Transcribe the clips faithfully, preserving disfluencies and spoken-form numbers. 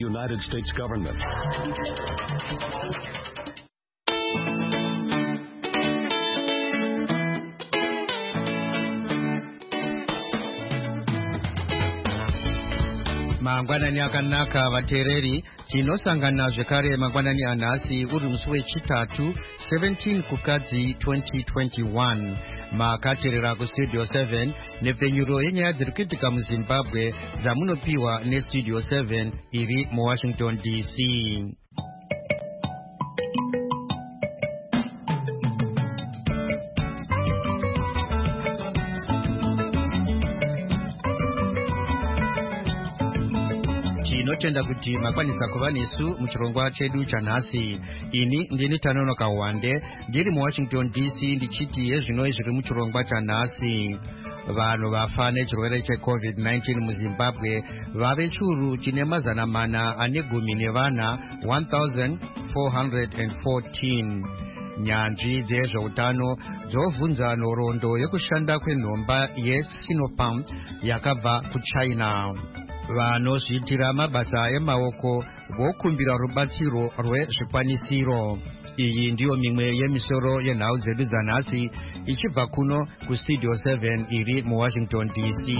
United States government. Mangwanani akanaka vatereri tinosangana zvekare mangwanani anhasi uri musi wechitatu seventeen kukadzi twenty twenty-one makaterera kustudio seven nepfenyuro yenyaya dziri kuitika muzimbabwe dzamunopiwa nestudio seven iri muwashington D C. Tinotenda kuti makwanisa kuva nesu muchirongwa chedu chanhasi. Ini ndini Tanonoka Wande ndiri muwashington D C ndichiti yezvino zviri muchirongwa chanhasi. Vanhu vafa nechirwere checovid nineteen muzimbabwe vave churu chine mazana mana ane gumi nevana one thousand four hundred fourteen. Nyanzvi dzezveutano dzovhunza nhoroondo yekushanda kwenhomba yeSinopharm yakabva kuChina. Vanozviitira mabasa emaoko vokumbira rubatsiro rwezvikwanisiro. Iyi ndiyo mimwe yemisoro yenhau dzedu dzanhasi ichibva kuno kustudio seven iri muwashington D C.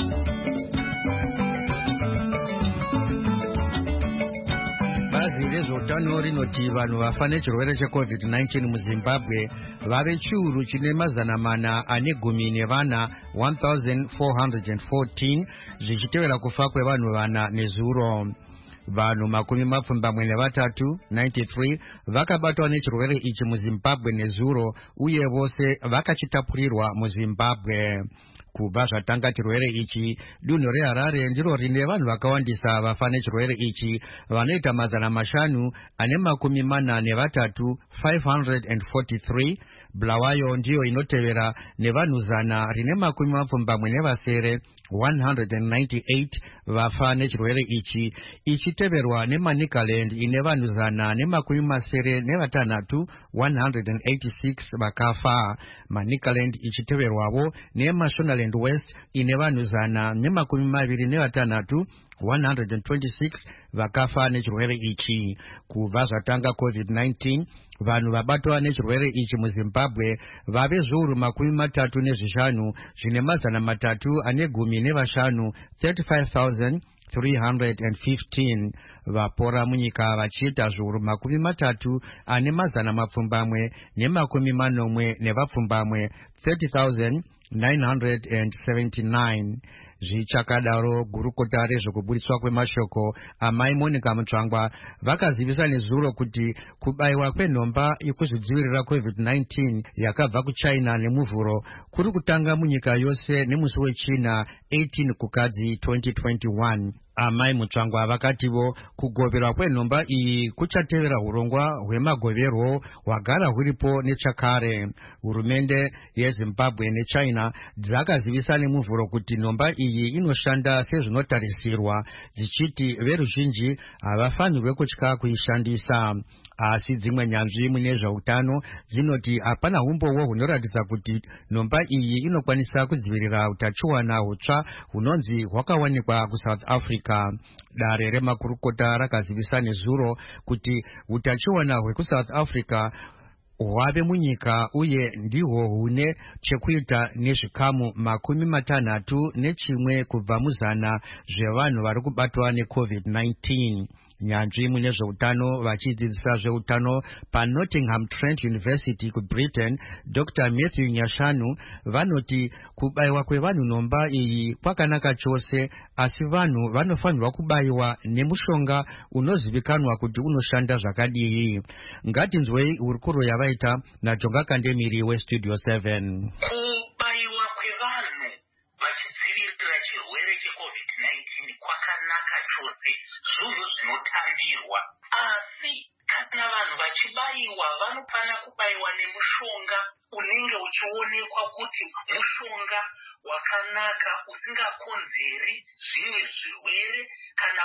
Bazi rezveutano rinoti vanhu vafa nechirwere checovid nineteen muzimbabwe vave chiuru chine mazana mana ane gumi nevana one thousand four hundred fourteen zvichitevera kufa kwevanhu vana nezuro. Vanhu makumi mapfumbamwe nevatatu ninety-three vakabatwa nechirwere ichi muzimbabwe nezuro uye vose vakachitapurirwa muzimbabwe. Kubva zvatanga chirwere ichi, dunhu reHarare ndiro rine vanhu vakawandisa vafa nechirwere ichi vanoita mazana mashanu ane makumi mana nevatatu five hundred forty-three. Bulawayo ndiyo inotevera nevanhu zana rine makumi mapfumbamwe nevasere one hundred ninety-eight vafa nechirwere ichi, ichiteverwa neManicaland ine vanhu zana nemakumi masere nevatanhatu one hundred eighty-six vakafa. Manicaland ichiteverwavo neMashonaland West ine vanhu zana nemakumi maviri nevatanhatu one hundred twenty-six vakafa nechirwere ichi. Kubva zvatanga covid nineteen vanhu vabatwa nechirwere ichi muzimbabwe vave zviuru makumi matatu nezvishanu zvine mazana matatu ane gumi nevashanu thirty-five thousand three hundred fifteen. Vapora munyika vachiita zviuru makumi matatu ane mazana mapfumbamwe nemakumi manomwe nevapfumbamwe thirty thousand nine hundred seventy-nine. Zvichakadaro gurukota rezvekuburitswa kwemashoko amai Monica Mutsvangwa vakazivisa nezuro kuti kubaiwa kwenhomba yekuzvidzivirira covid nineteen yakabva kuChina nemuvhuro kuri kutanga munyika yose nemusi wechina eighteen kukadzi twenty twenty-one. Amai Mutsvangwa vakativo kugoverwa kwenhomba iyi kuchatevera urongwa hwemagoverwo hwagara huripo nechakare. Hurumende yeZimbabwe neChina dzakazivisa nemuvhuro kuti nhomba iyi inoshanda sezvinotarisirwa, dzichiti veruzhinji havafanirwe kutya kuishandisa. Asi dzimwe nyanzvi mune zveutano dzinoti hapana umbowo hunoratidza kuti nhomba iyi inokwanisa kudzivirira utachiwana hutsva hunonzi hwakawanikwa kuSouth Africa. Dare remakurukota rakazivisa nezuro kuti utachiwana hwekuSouth Africa hwave munyika uye ndihwo hune chekuita nezvikamu makumi matanhatu nechimwe kubva muzana zvevanhu vari kubatwa necovid nineteen. Nyanzvi mune zveutano vachidzidzisa zveutano paNottingham Trent University kuBritain, Doctor Matthew Nyashanu vanoti kubaiwa kwevanhu nhomba iyi kwakanaka chose, asi vanhu vanofanirwa kubaiwa nemushonga unozivikanwa kuti unoshanda zvakadii. Ngatinzwei hurukuro yavaita naJonga Kandemiri weStudio seven. Kubaiwa kwevanhu vachidzivirira chirwere checovid nineteen kwakanaka chose, zvinhu zvinotambirwa. Asi kana vanhu vachibaiwa vanofana kubaiwa nemushonga unenge uchionekwa kuti mushonga wakanaka usingakonzeri zvimwe zvirwere kana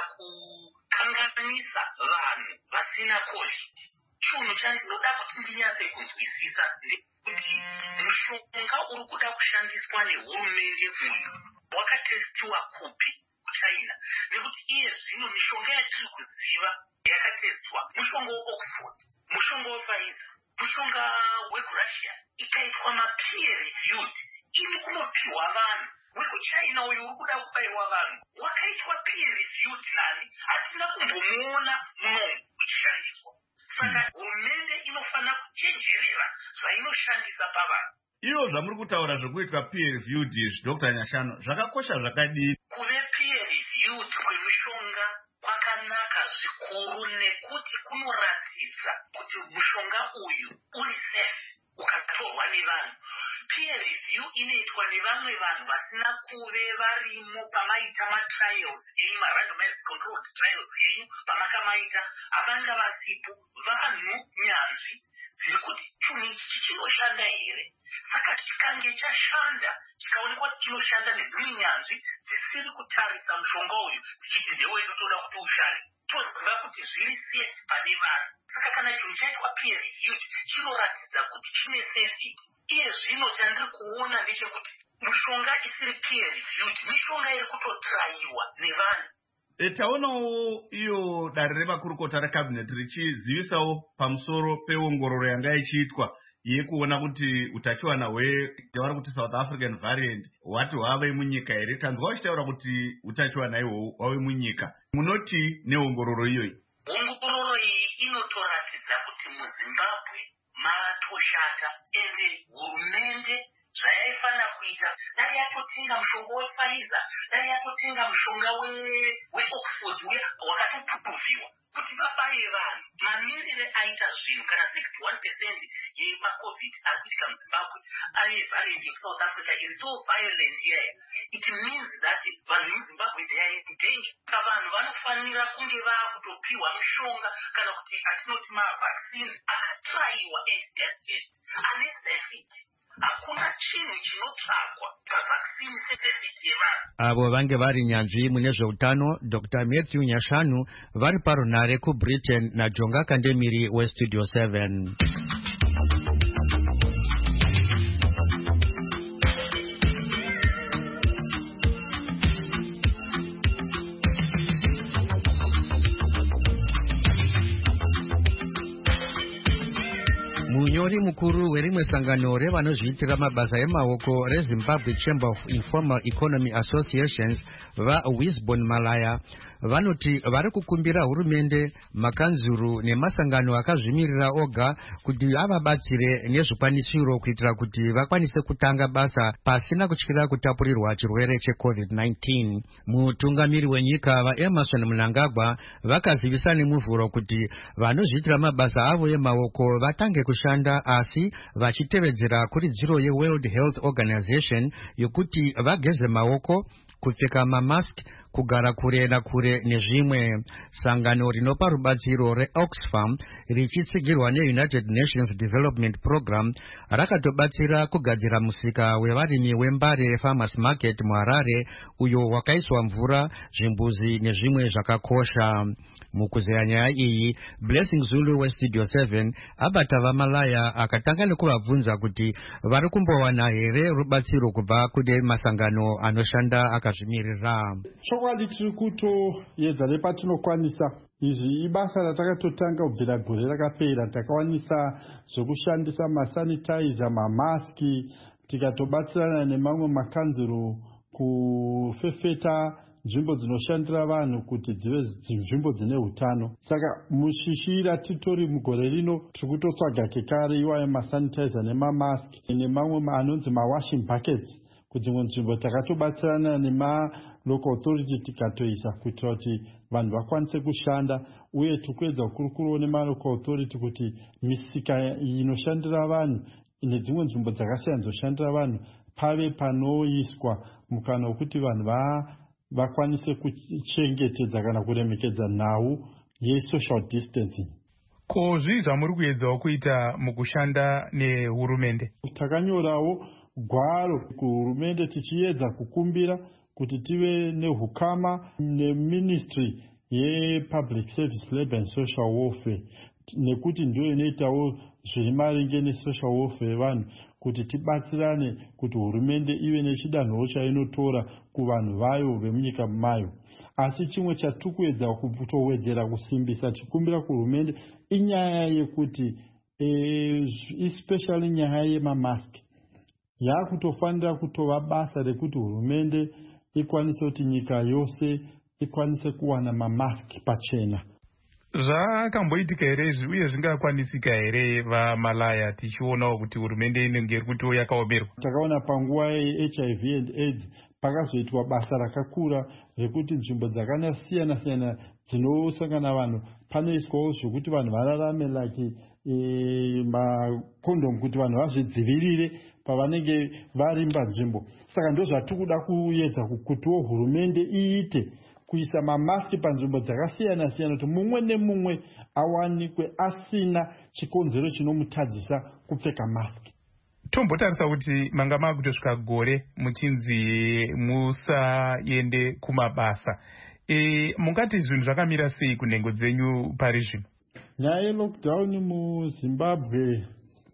kukanganisa vanhu vasina covid. Chinhu chandinoda kuti ndinyatse kunzwisisa ndekuti mushonga uri kuda kushandiswa nehurumende uyu wakatestiwa kupi kuchina nekuti iye zvino mishonga yatiri kuziva yakatedzwa mushonga weOxford, mushonga wePfizer, mushonga weRussia ikaitwa mapeer reviewed iri kunopiwa vanhu. Wekuchina uyu uri kuda kubairwa vanhu wakaitwa peer reviewed nani asina kumbomuona munomu uchishandiswa. Saka hurumende inofanira kuchenjerera zvainoshandisa pavanhu. Iyo zvamuri kutaura zvekuitwa peer reviewed izvi Doctor Nyashanu zvakakosha zvakadini? Kuve peer reviewed kwemishonga kwakanaka zvikuru nekuti kunoratidza kuti mushonga uyu uri safe ukatorwa nevanhu. Peer review inoitwa nevamwe vanhu vasina kuve varimo pamaita matrials enyu, marandomized controlled trials enyu, pamakamaita avanga vasipo vanhu nyanzvi dziri kuti chinhu ichi chinoshanda here. Saka chikange chashanda chikaonekwa kuti chinoshanda nedzimwe nyanzvi dzisiri kutarisa mushonga uyu dzichiti ndewedu toda kuti ushande, toziva kuti zviri safe pane vanhu. Saka kana chinhu chaitwa peer review chinoratidza kuti chine safety. Iye zvino chandiri kuona ndechekuti mushonga isiri peer reviewed mishonga iri kutotraiwa nevanhu. E, taonawo iyo dare remakurukota recabinet richizivisawo pamusoro peongororo yanga ichiitwa yekuona kuti utachiwana hwevari kuti South African variant hwati hwave munyika here. Tanzwa uchitaura kuti utachiwana ihwo hwave munyika. Munoti neongororo iyoyi? Ongororo iyi inotoratidza kuti muZimbabwe matoshata ende hurumende zvayaifanira kuita dai yatotenga mushonga wePfizer, dai yatotenga mushonga weOxford wakatopupuviwa kuti vabaye vanhu. Mamirire aita zvinhu kana sixty-one percent yemacovid ari kuitika muZimbabwe ane variant yeSouth Africa is so violent here. It means that vanhu vemuZimbabwe they are in danger. Vanhu vanofanira kunge vakutopiwa mishonga kana kuti atinoti mavaccine akatraiwa and tested ane safety. Hakuna chinhu chinotsvakwa pavaccine safety yevanhu. Avo vange vari nyanzvi mune zveutano Doctor Matthew Nyashanu vari parunare kuBritain naJonga Kandemiri weStudio seven. Munyori mukuru werimwe sangano revanozviitira mabasa emaoko reZimbabwe Chamber of Informal Economy Associations vaWisbon Malaya vanoti vari kukumbira hurumende, makanzuru nemasangano akazvimirira oga kuti avabatsire nezvikwanisiro kuitira kuti vakwanise kutanga basa pasina kutyira kutapurirwa chirwere cheCovid nineteen. Mutungamiri wenyika vaEmerson Mnangagwa vakazivisa nemuvhuro kuti vanozviitira mabasa avo emaoko vatange kushanda asi vachitevedzera kuridziro yeWorld Health Organization yokuti vageze maoko, kupfeka mamask, kugara kure nakure nezvimwe. Sangano rinopa rubatsiro reOxfam richitsigirwa neUnited Nations Development Program rakatobatsira kugadzira musika wevarimi wembare Farmers Market muHarare uyo wakaiswa mvura, zvimbuzi nezvimwe zvakakosha. Mukuzeya nyaya iyi Blessing Zulu weStudio seven abata vaMalaya akatanga nekuvabvunza kuti vari kumbowana here rubatsiro kubva kune masangano anoshanda akazvimirira. Chokwadi tiri kutoedza nepatinokwanisa. Izvi ibasa ratakatotanga kubvira gore rakapera. Takawanisa zvokushandisa masanitizer, mamaski, tikatobatsirana nemamwe makanzuru kufefeta nzvimbo dzinoshandira vanhu kuti dzive nzvimbo dzine utano. Saka mushishira titori mugore rino tiri kutotsvaga kekare iwayo masanitizer nemamaski nemamwe anonzi mawashing buckets kudzimwe nzvimbo. Takatobatsirana nemalocal authority tikatoisa kuitira kuti vanhu vakwanise kushanda, uye tikuedza kurukuru nemalocal authority kuti misika inoshandira vanhu nedzimwe nzvimbo dzakasiyana dzoshandira vanhu pave panoiswa mukana wekuti vanhu va vakwanise kuchengetedza kana kuremekedza nhau yesocial distancing. Ko zvii zvamuri kuedzawo kuita mukushanda nehurumende? Takanyorawo gwaro kuhurumende tichiedza kukumbira kuti tive nehukama neministry yepublic service labour and social welfare, nekuti ndiyo inoitawo zviri maringe nesocial welfare yevanhu, kuti tibatsirane kuti hurumende ive nechidanho chainotora kuvanhu vayo vemunyika mayo. Asi chimwe chatikuedza kutowedzera kusimbisa chikumbira kuhurumende inyaya yekuti e, especially nyaya yemamaski yakutofanira kutova basa rekuti hurumende ikwanise kuti nyika yose ikwanise kuwana mamaski pachena. Zvakamboitika here izvi uye zvingakwanisika here vamalaya tichionawo kuti hurumende inenge iri kuti yakaomerwa? Takaona panguva ye-H I V and AIDS pakazoitwa basa rakakura rekuti nzvimbo dzakasiyana siyana dzinosangana vanhu panoiswawo zvokuti vanhu vararame like e, makondomu kuti vanhu vazvidzivirire pavanenge vari panzvimbo. Saka ndo zvatikuda kuedza kutiwo hurumende iite, kuisa mamaski panzvimbo dzakasiyana siyana kuti mumwe nemumwe awanikwe asina chikonzero chinomutadzisa kupfeka maski. Tombotarisa kuti manga makutosvika gore muchinzi musaende kumabasa. E, mungati zvinhu zvakamira sei kunhengo dzenyu pari zvino? Nyaya yelockdown muZimbabwe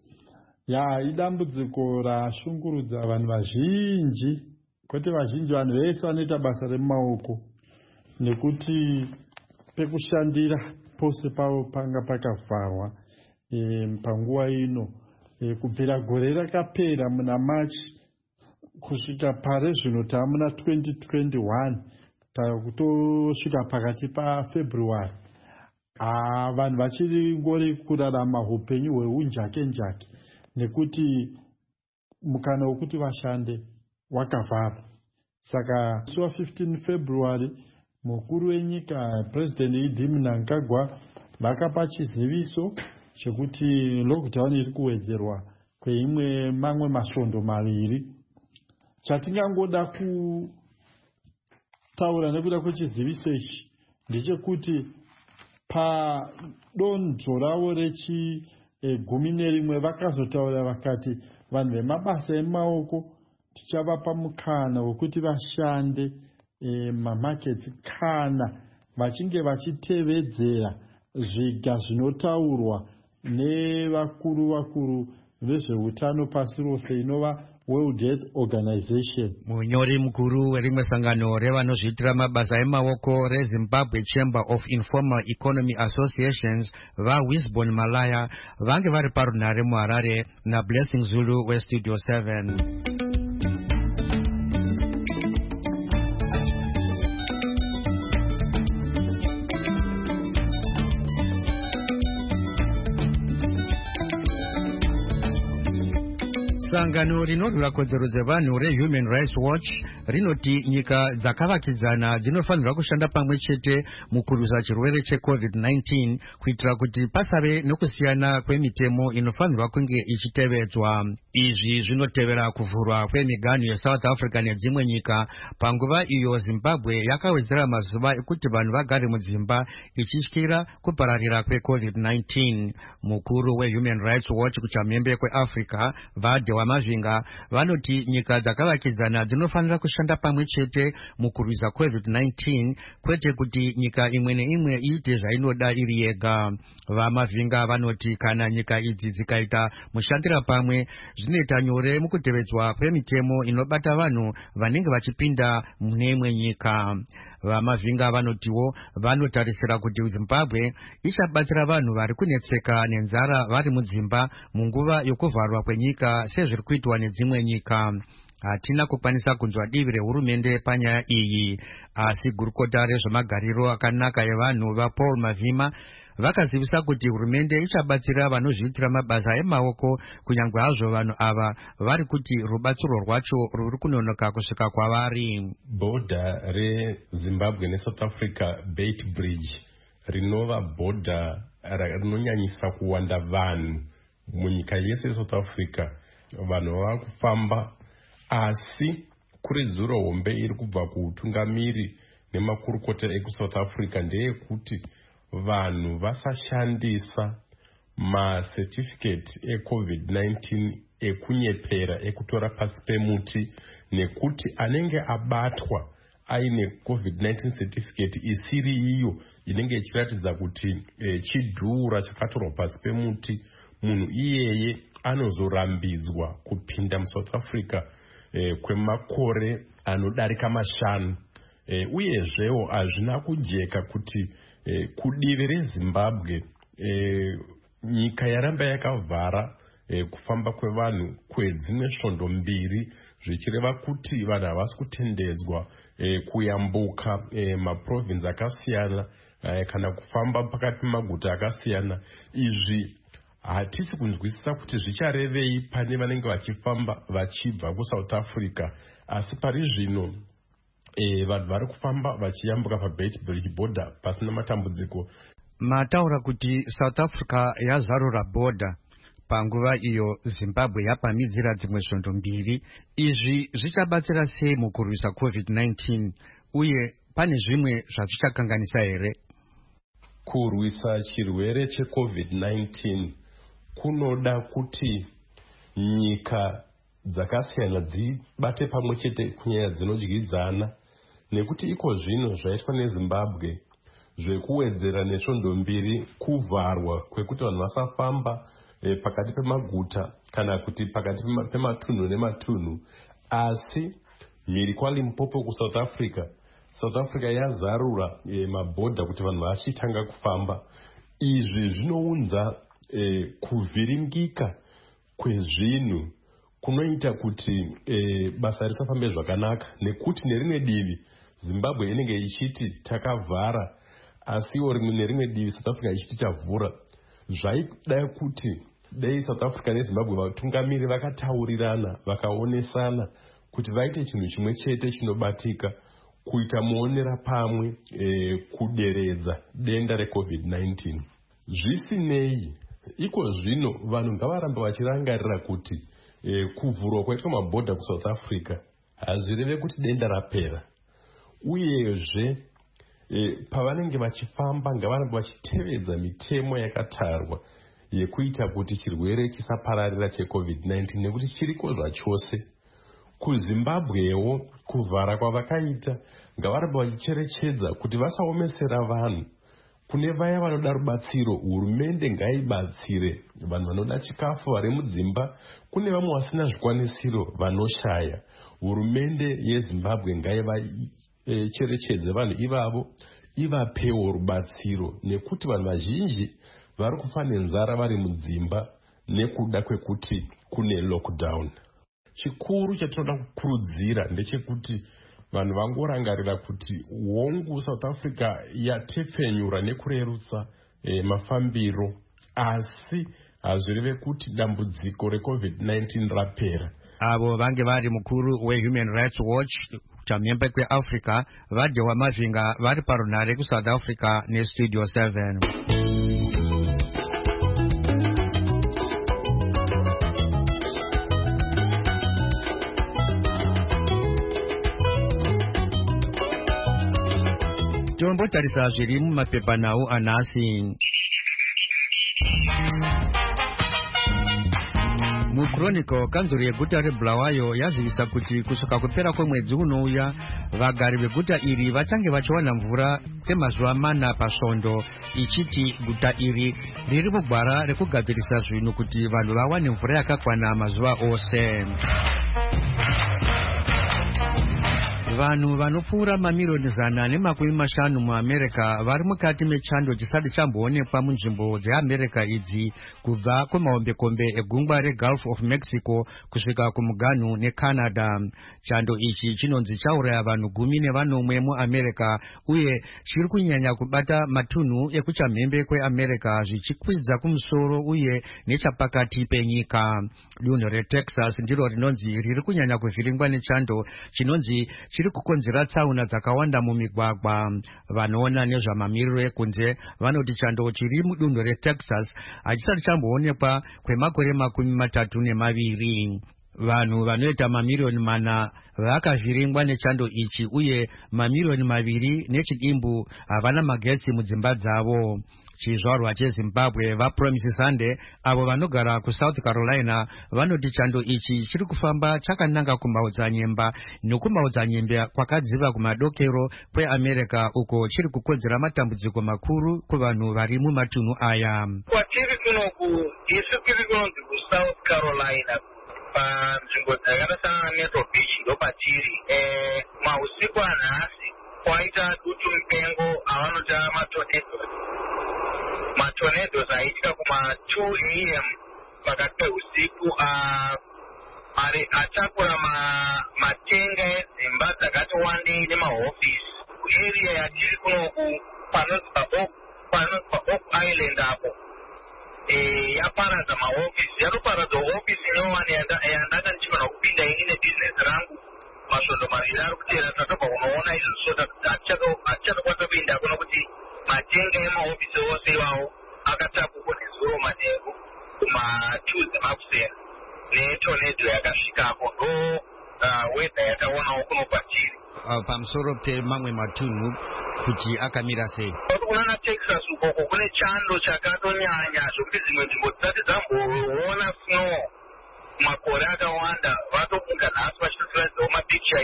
ya idambudziko rashungurudza vanhu vazhinji, kwete vazhinji, vanhu vese vanoita basa remumaoko, nekuti pekushandira pose pavo panga pakavharwa e, panguva ino e, kubvira gore rakapera muna Machi kusvika pare zvino tamuna twenty twenty-one kutosvika pakati paFebruary. Ah, vanhu vachiri ngori kurarama upenyu hweunjake njake nekuti mukana wekuti vashande wakavharwa. Saka suwa fifteen February mukuru wenyika President Idi Mnangagwa vakapa chiziviso chekuti lockdown iri kuwedzerwa kweimwe mamwe masvondo maviri. Chatingangoda kutaura nekuda kwechiziviso ichi ndechekuti padonzvo ravo rechi e, gumi nerimwe vakazotaura vakati vanhu vemabasa emaoko tichavapa mukana wekuti vashande e, mamaketsi kana vachinge vachitevedzera zviga zvinotaurwa nevakuru vakuru vezveutano pasi rose inova World Health Organization. Munyori mukuru werimwe sangano revanozviitira mabasa emaoko reZimbabwe Chamber of Informal Economy Associations vaWisbon Malaya vange vari parunhare muHarare naBlessing Zulu weStudio seven. Sangano rinorwira kodzero dzevanhu reHuman Rights Watch rinoti nyika dzakavakidzana dzinofanirwa kushanda pamwe chete mukurwisa chirwere cheCovid nineteen kuitira kuti pasave nokusiyana kwemitemo inofanirwa kunge ichitevedzwa. Izvi zvinotevera kuvhurwa kwemiganhu yeSouth Africa nedzimwe nyika panguva iyo Zimbabwe yakawedzera mazuva ekuti vanhu vagare mudzimba ichityira kupararira kweCovid nineteen. Mukuru weHuman Rights Watch kuchamhembe kweAfrica Vade Wamavinga vanoti nyika dzakavakidzana dzinofanira kushanda pamwe chete mukurwisa COVID nineteen kwete kuti nyika imwe neimwe iite zvainoda iri yega. Vamavinga vanoti kana nyika idzi dzikaita mushandira pamwe zvinoita nyore mukutevedzwa kwemitemo inobata vanhu vanenge vachipinda mune imwe nyika. Vamavinga vanotiwo vanotarisira kuti Zimbabwe ichabatsira vanhu vari kunetseka nenzara vari mudzimba munguva yokuvharwa kwenyika sezviri kuitwa nedzimwe nyika. Hatina kukwanisa kunzwa divi rehurumende panyaya iyi, asi gurukota rezvemagariro akanaka evanhu vaPaul Mavhima vakazivisa kuti hurumende ichabatsira vanozviitira mabasa emaoko kunyange hazvo vanhu ava vari kuti rubatsiro rwacho ruri kunonoka kusvika kwavari. Bhodha reZimbabwe neSouth Africa Beit Bridge rinova bhodha rinonyanyisa kuwanda vanhu munyika yese yeSouth Africa. Vanhu vava kufamba, asi kuridziro hombe iri kubva kuutungamiri nemakurukota ekuSouth Africa ndeyekuti vanhu vasashandisa macertificate eCovid nineteen ekunyepera ekutora pasi pemuti, nekuti anenge abatwa aine covid nineteen certificate isiri iyo inenge ichiratidza kuti e, chidhura chakatorwa pasi pemuti, munhu iyeye anozorambidzwa kupinda muSouth Africa e, kwemakore anodarika mashanu. E, uyezvewo hazvina kujeka kuti e, kudivi reZimbabwe e, nyika yaramba yakavhara e, kufamba kwevanhu kwedzimwe svondo mbiri, zvichireva kuti vanhu havasi kutendedzwa e, kuyambuka e, maprovinsi akasiyana e, kana kufamba pakati pemaguta akasiyana. Izvi hatisi kunzwisisa kuti zvicharevei pane vanenge vachifamba vachibva kuSouth Africa, asi pari zvino e, vanhu vari kufamba vachiyambuka paBeitbridge border pasina matambudziko. Mataura kuti South Africa yazarura border panguva iyo Zimbabwe yapamidzira dzimwe svondo mbiri. Izvi zvichabatsira sei mukurwisa covid nineteen, uye pane zvimwe zvazvichakanganisa here? Kurwisa chirwere checovid nineteen kunoda kuti nyika dzakasiyana dzibate pamwe chete kunyaya dzinodyidzana, nekuti iko zvino zvaitwa neZimbabwe zvekuwedzera nesvondo mbiri kuvharwa kwekuti vanhu vasafamba e, pakati pemaguta kana kuti pakati pematunhu nematunhu. Asi mhiri kwaLimpopo kuSouth Africa, South Africa yazarura e, mabhodha kuti vanhu vachitanga kufamba. Izvi zvinounza e, kuvhiringika kwezvinhu kunoita kuti e, basa risafambe zvakanaka, nekuti nerimwe divi Zimbabwe inenge ichiti takavhara, asiwo rimwe nerimwe divi South Africa ichiti chavhura. Zvaida kuti dei South Africa neZimbabwe vatungamiri vakataurirana, vakaonesana kuti vaite chinhu chimwe chete chinobatika kuita muonera pamwe e, kuderedza denda recovid nineteen. Zvisinei, iko zvino vanhu ngavarambe vachirangarira kuti e, kuvhurwa kwaitwa mabhodha kuSouth Africa hazvireve kuti denda rapera. Uyezve e, pavanenge vachifamba ngavarambe vachitevedza mitemo yakatarwa yekuita kuti chirwere chisapararira checovid nineteen, nekuti chiriko zvachose. KuZimbabwewo kuvhara kwavakaita ngavarambe vachicherechedza kuti vasaomesera vanhu. Kune vaya vanoda rubatsiro, hurumende ngaibatsire vanhu vanoda chikafu vari mudzimba. Kune vamwe vasina zvikwanisiro vanoshaya, hurumende yeZimbabwe ngaivacherechedze vanhu ivavo, ivapewo rubatsiro, nekuti vanhu vazhinji vari kufa nenzara vari mudzimba nekuda kwekuti kune lockdown. Chikuru chatinoda kukurudzira ndechekuti vanhu vangorangarira kuti hongu South Africa yatepfenyura nekurerutsa e, mafambiro, asi hazvireve kuti dambudziko recovid nineteen rapera. Avo vange vari mukuru weHuman Rights Watch chamhembe kweAfrica vadye wamavhinga vari parunhare kuSouth Africa nestudio seven. Tombotarisa zviri mumapepanhau anhasi. Muchronicle, kanzuro yeguta reBulawayo yazivisa kuti kusvika kupera kwemwedzi unouya vagari veguta iri vachange vachiwana mvura kwemazuva mana pasvondo, ichiti guta iri riri mugwara rekugadzirisa zvinhu kuti vanhu vawane mvura yakakwana mazuva ose. Vanhu vanopfuura mamirioni zana nemakumi mashanu muAmerica vari mukati mechando chisati chamboonekwa munzvimbo dzeAmerica idzi kubva kumahombekombe egungwa reGulf of Mexico kusvika kumuganhu neCanada. Chando ichi chinonzi chauraya vanhu gumi nevanomwe muAmerica uye chiri kunyanya kubata matunhu ekuchamhembe kweAmerica zvichikwidza kumusoro uye nechapakati penyika. Dunhu reTexas ndiro rinonzi riri kunyanya kuvhiringwa nechando chinonzi chiri kukonzera tsaona dzakawanda mumigwagwa. Vanoona nezvamamiriro ekunze vanoti chando chiri mudunhu reTexas hachisati chamboonekwa kwemakore makumi matatu nemaviri. vanhu vanoita mamiliyoni mana vakavhiringwa nechando ichi uye mamiliyoni maviri nechidimbu havana magetsi mudzimba dzavo. Chizvarwa cheZimbabwe vaPromise Sunday avo vanogara kuSouth Carolina vanoti chando ichi chiri kufamba chakananga kumaodzanyemba nekumaodzanyemba kwakadziva kumadokero kweAmerica uko chiri kukonzera matambudziko makuru kuvanhu vari mumatunhu aya. Kwatiri kunoku isu tiri kunonzi kuSouth Carolina panzvimbo dzakaita Myrtle Beach ndopatiri. Mausiku anhasi kwaita dutu mupengo avanota matornadoes. Matornadoes aitika kuma two a m pakati peusiku atakura matenga edzimba dzakati wandei nemahofisi area yatiri kunoku panonzi paOak Island apo. Yaparadza mahofisi, yatoparadza hofisi inowani yandanga ndichigona kupinda ini nebhizinesi rangu masvondo maviri ari kutera tatobva kunoona izvo so hatichatokwanisa kuindako nokuti matenga emahofisi ose iwawo akatapuka nezuro manheru kuma-two dzemakusera netornado yakasvikako. Ndo wedha yataonawo kuno kwatiri. Pamusoro pemamwe matunhu kuti akamira sei? Kuna Texas ukoko kune chando chakatonyanya zvokuti dzimwe nzvimbo dzisati dzamboona snow makore akawanda. Vatofunga nhasi vachitotiradzawo mapicha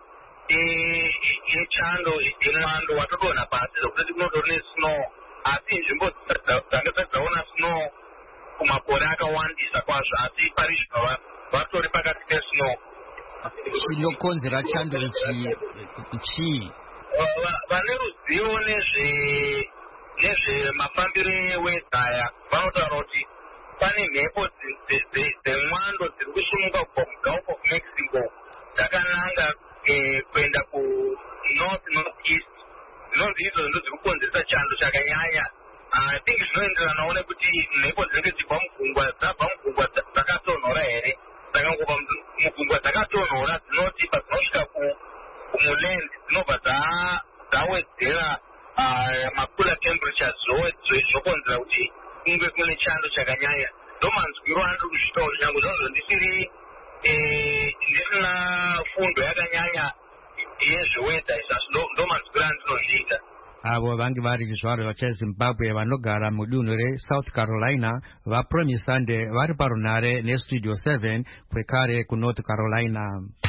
echando emwando watodonha pasi zvokuti kunotori nesnow, asi nzvimbo dzanga dzisati dzaona snow kumakore akawandisa kwazvo, asi pari zvino vatori pakati pesnow. Chinokonzera chando ichi chii? Vane ruzivo nezvemafambiro ewedhaya vanotaura kuti pane mhepo dzemwando dziri kusumuka kubva mugulf of Mexico dzakananga kuenda kunorth north east. Dzinonzi idzo ndo dziri kukonzeresa chando chakanyanya. I think zvinoenderanawo nekuti mhepo dzinenge dzibva mugungwa dzabva mugungwa dzakatonhora here. Saka ngobva mugungwa dzakatonhora dzinoti padzinosvika kumuland dzinobva dzawedzera makula temperatures zvokonzera kuti kunge kune chando chakanyanya. Ndo manzwiro andiri kuzvitaura nyange zvazvo ndisiri ndisina fundo yakanyanya yezvewedha izvazvo ndo manzwiro andinozviita. Avo vange vari zvizvarwa cheZimbabwe vanogara mudunhu reSouth Carolina vaPromise Sunday vari parunhare neStudio seven kwekare kuNorth Carolina.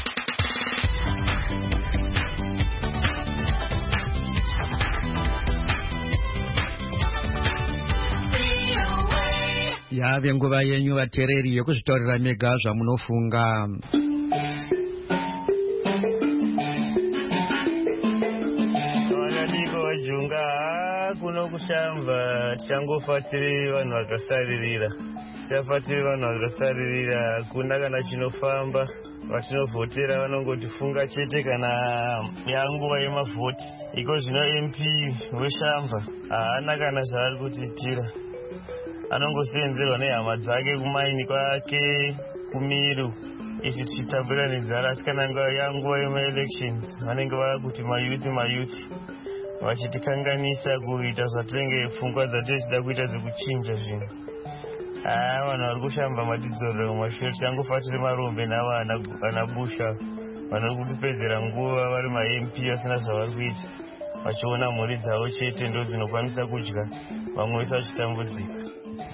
Yave nguva yenyu vateereri yekuzvitaurira mega zvamunofunga. Kuno kushamba tichangofatiri vanhu vakasaririra tichafatiri vanhu vakasaririra kuna kana chinofamba vatinovhotera vanongotifunga chete kana yanguva yemavhoti. Iko zvino M P weshamba haana kana zvaari kutiitira, anongosenzerwa nehama dzake kumaini kwake kumiru izvi tichitambura nenzara. Asi kana yanguva yemaelections vanenge vakuti mayuthi mayuthi vachitikanganisa kuita zvatinenge pfungwa dzatichida kuita dzekuchinja zvinhu. Haa, vanhu vari kushamba matidzorera mumashure. Tichangofatire marombe navana busha vanori kutipedzera nguva vari ma-M P vasina zvavari kuita, vachiona mhuri dzavo chete ndo dzinokwanisa kudya, vamwe vese vachitambudzika.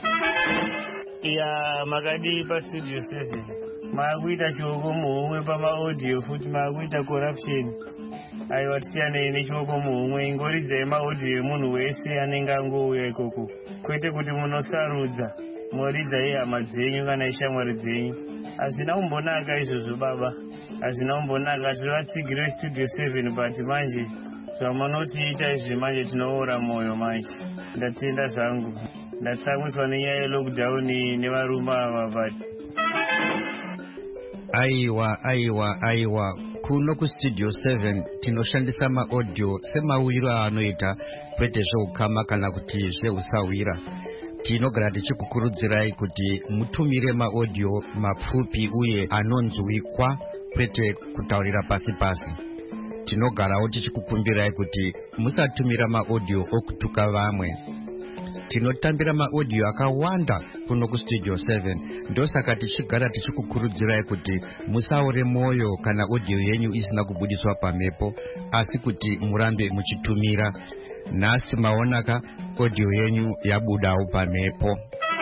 Ya makadii paStudio seven maakuita chioko muhomwe pamaaudio, futi maakuita corruption. Aiwa tisiyanei nechioko muhomwe, ingoridzai maaudio emunhu wese anenge angouya ikoko, kwete kuti munosarudza moridzai hama dzenyu kana ishamwari dzenyu. Hazvina kumbonaka izvozvo baba, hazvina kumbonaka. Tinovatsigire Studio seven but manje zvamanotiita izvi manje tinoora mwoyo manje. Ndatenda zvangu, ndatsamwiswa nenyaya yelockdown nevarume ava but aiwa aiwa aiwa kuno kuStudio seven tinoshandisa maaudio semawiro anoita, kwete zveukama kana kuti zveusawira. Tinogara tichikukurudzirai kuti mutumire maaudio mapfupi uye anonzwikwa, kwete kutaurira pasi pasi. Tinogarawo tichikukumbirai kuti musatumira maaudio okutuka vamwe. tinotambira maaudio akawanda kuno kustudio seven. Ndosaka tichigara tichikukurudzirai kuti musaore moyo kana audio yenyu isina kubudiswa pamhepo, asi kuti murambe muchitumira. Nhasi maonaka audio yenyu yabudawo pamhepo.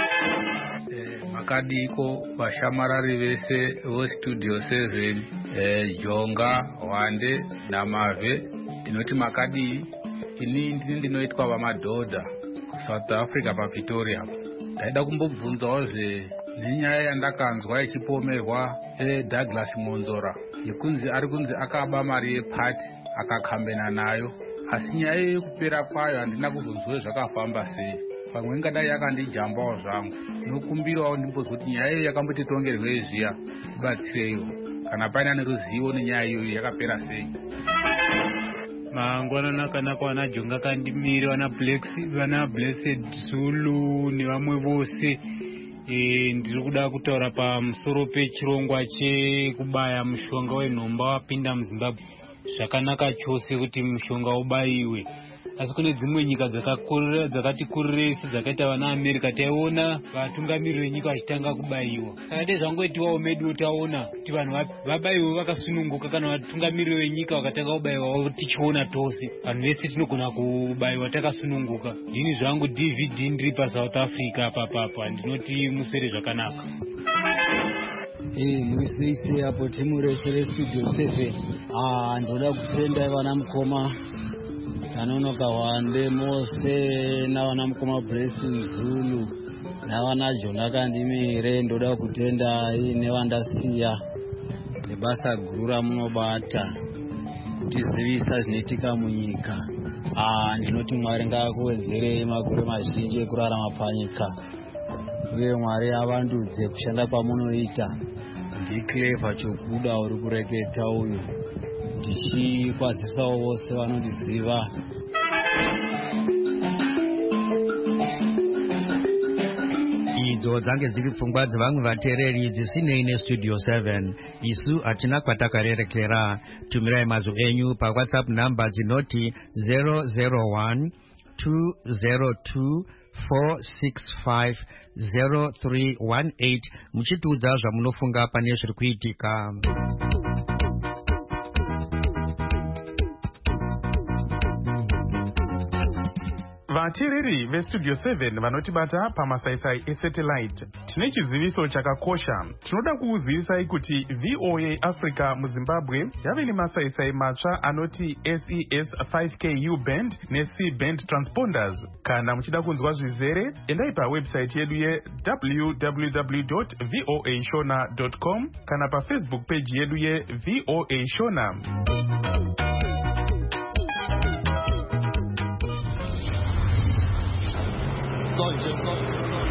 Makadiko vashamarari vese vostudio seven, eh, Jonga, Wande naMave, tinoti makadi ini ndini ndinoitwa vamadhodha South Africa pa Pretoria. Ndaida kumbobvunzawo zve nenyaya yandakanzwa ichipomerwa eDouglas Monzora yekunzi ari kunzi akaba mari yepati akakambena nayo, asi nyaya yekupera kwayo handina kuzonzwa zvakafamba sei. Pamwe ngadai yakandijambawo zvangu. Ndinokumbirawo ndimbozwa kuti nyaya iyo yakambotitongerwei zviya ibatsireiwo kana paina neruzivo nenyaya iyoyo yakapera sei. Mangwana kana kwana Jonga Kandimiri, wana Black wana Blessed Zulu nevamwe vose. E, ndiri kuda kutaura pamusoro pechirongwa chekubaya mushonga wenhomba wapinda muZimbabwe. Zvakanaka chose kuti mushonga ubayiwe, asi kune dzimwe nyika dzakakurira dzakati kurirese dzakaita vana America taiona vatungamiriri venyika vachitanga kubayiwa. Saka dai zvangoitiwawo medu taona kuti vanhu vabayiwe vakasununguka kana vatungamiriri venyika vakatanga kubayiwa tichiona tose. Vanhu vese tinogona kubayiwa takasununguka. Ndini zvangu D V D ndiri paSouth Africa papapa, ndinoti musere zvakanaka. Eh, muisei hapo timu resere studio seven. Ah, ndoda kutenda vana mukoma Anonoka Wande Mose na wana mukoma Blessing Zulu na wana Jonga Kandimiri. Ndoda kutenda ine vandasiya nebasa guru munobata kutizivisa zvinoitika munyika. Ah, ndinoti Mwari ngaakuwedzere makore mazhinji ekurarama panyika, uye Mwari avandudze kushanda kwamunoita. Ndiclever chokuda uri kureketa uyu, ndichikwadzisawo vose vanondiziva. Idzo dzange dziri pfungwa dzevamwe vateereri dzisinei nestudio seven. Isu hatina kwatakarerekera. Tumirai mazwi enyu paWhatsApp namba dzinoti zero zero one two zero two four six five zero three one eight muchitiudza zvamunofunga pane zviri kuitika. Vateereri vestudio seven vanotibata pamasaisai esatellite, tine chiziviso chakakosha. Tinoda kukuzivisai kuti V O A Africa muZimbabwe yave nemasaisai matsva anoti S E S five K U band neC band transponders. Kana muchida kunzwa zvizere, endai pawebsite yedu ye w w w dot voa shona dot com kana pafacebook page yedu ye V O A Shona. Soldier, soldier, soldier.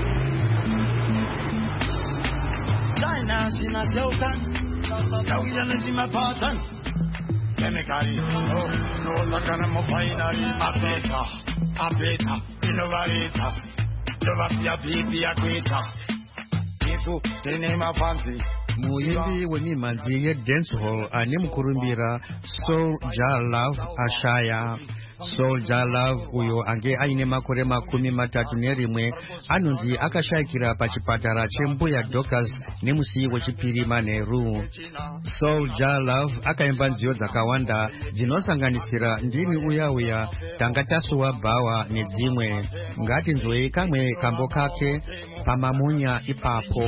China, China, Delta. Kauya na jima patan. Chemically, no, no, la kana mo finally. Apeta, apeta, innovator. Jovapia pipi akweta. Isu, tenema fancy. Muimbi wemimhanzi yedancehall ane mukurumbira Soulja Love Ashaya. Soulja Love uyo ange aine makore makumi matatu nerimwe anonzi akashayikira pachipatara chembuya Dorcas nemusi wechipiri Manheru. Soulja Love akaimba nziyo dzakawanda dzinosanganisira ndini uya uya, tanga tasuwa bhawa nedzimwe. Ngatinzwei kamwe kambo kake pamamunya ipapo.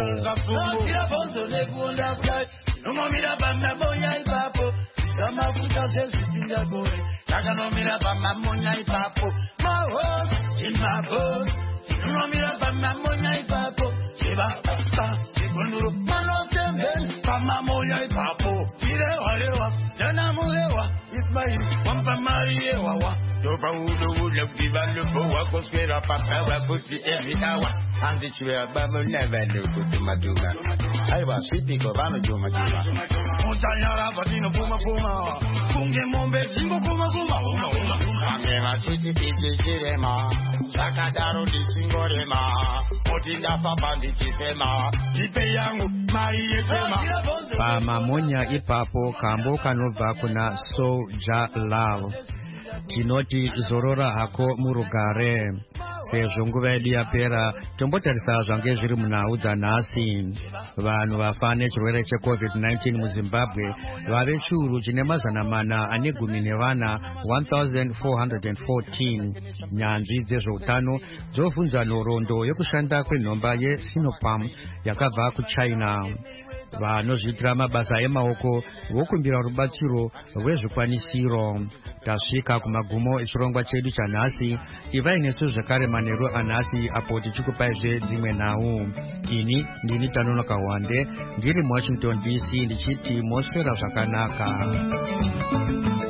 Nomira bamba bonya ipapo, kama kuta sesinga gore. Taka nomira bamba bonya ipapo, maho Zimbabwe. Nomira bamba bonya ipapo, chiba papa, chikunduru mano tembe, bamba bonya ipapo. Ire walewa, jana mulewa, ismail, wampa mariye wawa. Topa udo udo kiva lupo wako skwera papa wakuti evitawa. Andi chiwe bamba never look to maduga. Aiwa sipiko vano juma juma. Montanyara patino puma puma. Kunge mombe jingo puma puma. Uma uma uma. Kange machiti piti chirema. Sakadaro di singorema. Motinda papa di chifema. Chipe yangu mariye chema. Pamamunya ipapo kambo kanobva kuna Soulja Love. Tinoti zorora hako murugare. sezvo nguva yedu yapera tombotarisa zvange zviri munhau dzanhasi. Vanhu vafa nechirwere checovid nineteen muzimbabwe vave chiuru chine mazana mana ane gumi nevana one thousand four hundred fourteen. Nyanzvi dzezveutano dzobvunza nhoroondo yekushanda kwenhomba yeSinopharm yakabva kuchina. Vanozviitira mabasa emaoko vokumbira rubatsiro rwezvikwanisiro. Tasvika kumagumo echirongwa chedu chanhasi. Ivai nesu zvakare manheru anhasi apo tichikupaizve dzimwe nhau. Ini ndini Tanonoka Wande ndiri muWashington D C ndichiti moswera zvakanaka.